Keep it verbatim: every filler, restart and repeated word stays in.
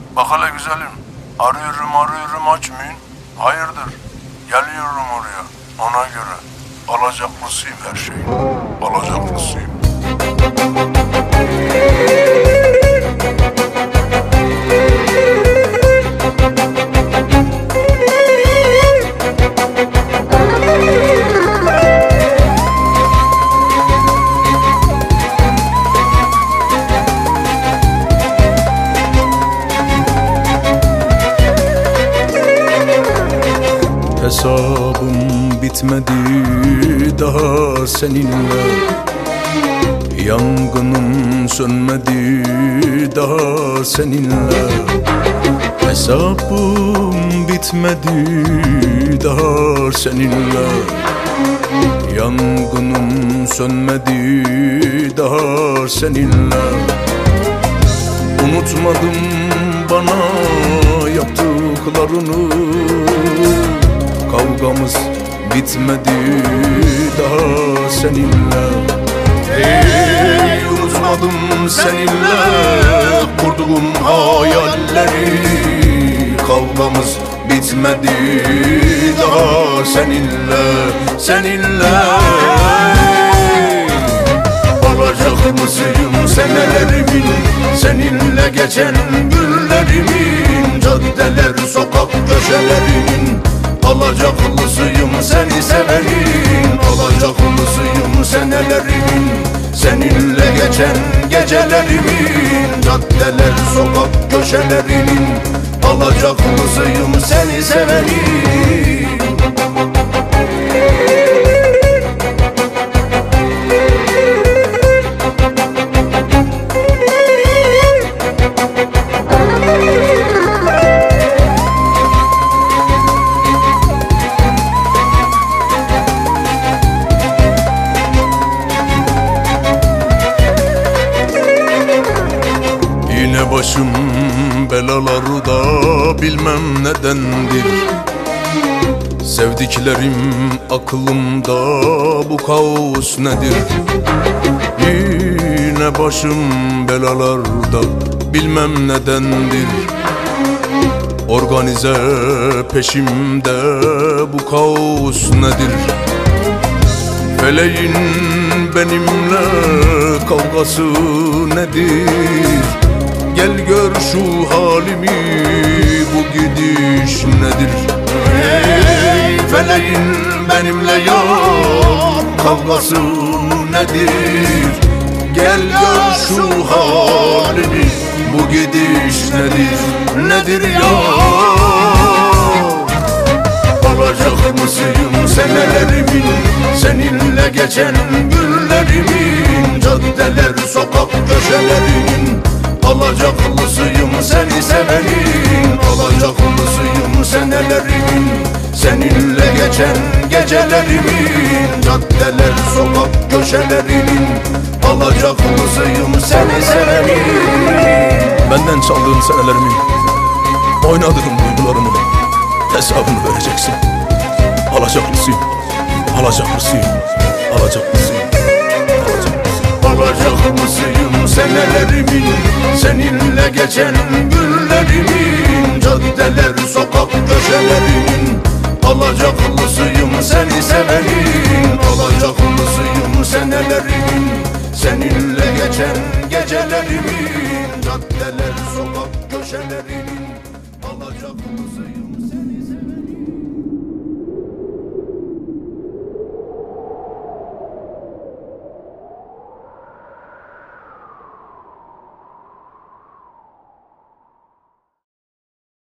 Bak hele güzelim, arıyorum arıyorum açmayın. Hayırdır? Geliyorum oraya, ona göre. Alacaklısıyım her şeyin, alacaklısıyım. Hesabım bitmedi daha seninle, yangınım sönmedi daha seninle. Hesabım bitmedi daha seninle, yangınım sönmedi daha seninle. Unutmadım bana yaptıklarını, kavgamız bitmedi daha seninle. Hey, unutmadım seninle kurduğum hayalleri, kavgamız bitmedi daha seninle, seninle. Alacak mısıyım senelerimin, seninle geçen günlerimin, caddeler sokak köşelerimin. Alacaklısıyım seni sevenin, alacaklısıyım senelerimin, seninle geçen gecelerimin, caddeler sokak köşelerinin. Alacaklısıyım seni sevenin. Başım belalarda bilmem nedendir, sevdiklerim aklımda, bu kaos nedir? Yine başım belalarda bilmem nedendir, organize peşimde, bu kaos nedir? Feleğin benimle kavgası nedir? Gel gör şu halimi, bu gidiş nedir? Hey, feleğin benimle yar kavgası nedir? Gel gör şu halimi, bu gidiş nedir? Nedir ya? Alacak mısıyım senelerimin, seninle geçen günlerimin, caddeler sokak köşelerimin. Alacaklısıyım seni sevenin, alacaklısıyım senelerimin, seninle geçen gecelerimin, caddeler sokak köşelerinin. Alacaklısıyım seni sevenin. Benden çaldığın senelerimin, oynadığım duygularımın hesabını vereceksin. Alacaklısıyım, alacaklısıyım, alacaklısıyım, alacaklısıyım. Alacaklısıyım senelerimin, seninle geçen günlerimin, caddeler sokak köşelerimin. Alacaklısıyım seni sevenin, alacaklısıyım senelerimin, seninle geçen gecelerimin, caddeler sokak köşelerinin. Alacaklısıyım seni.